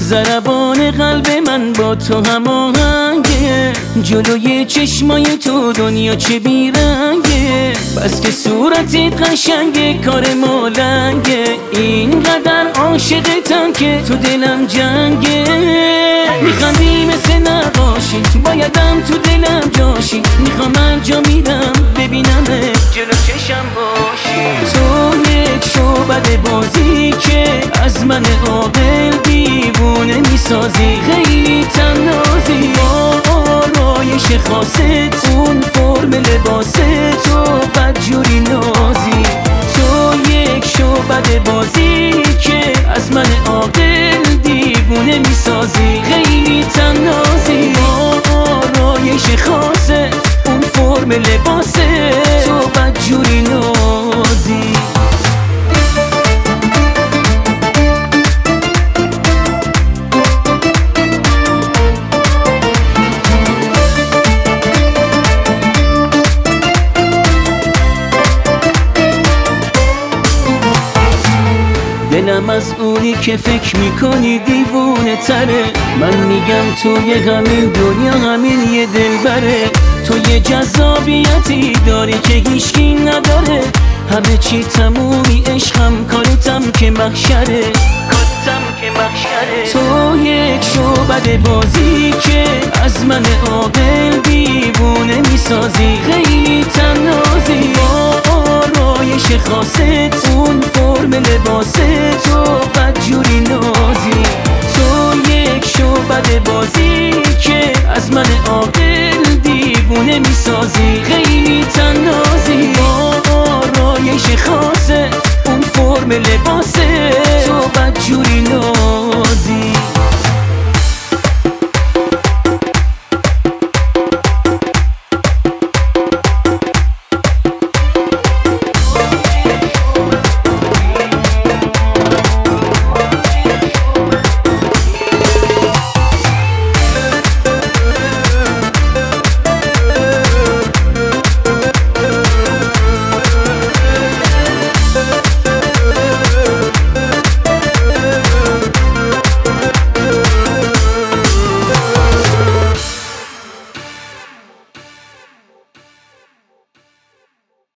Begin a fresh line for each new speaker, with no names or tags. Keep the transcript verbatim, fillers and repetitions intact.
ضربان قلب من با تو هماهنگه، جلوی چشمای تو دنیا چه بیرنگه. بس که صورتت قشنگه کار مالنگه، اینقدر عاشقتم که تو دلم جنگه. میخندی مثل نقاشی، بایدم تو دلم جاشی، میخوام هر جا میرم ببینم جلو چشم باشی. تو یک شعبده بازی که از من عاقل دیوونه میسازی، خیلی تنازی با آرایش خاصت، اون فرم لباست تو بدجوری نازی. تو یک شعبده بازی که از من عاقل دیوونه میسازی، خیلی تنازی با آرایش خاصت، اون فرم لباست تو بدجوری نازی. دلم از اونی که فکر میکنی دیوونه تره، من میگم توی همین دنیا همین یه دلبره. تو یه جذابیتی داری که هیچکی نداره، همه چی تمومی عشقم کارتم که مخشره، کارتم که مخشره. تو یک شعبده بازی که از من عاقل دیوونه میسازی، خیلی تنازی با آرایش خاصت، اون فرم لباست تو بدجوری نازی. تو یک شعبده بازی که از من عاقل دیوونه میسازی، خیلی تنازی با آرایش خاصت، اون فرم لباست تو بدجوری نازی.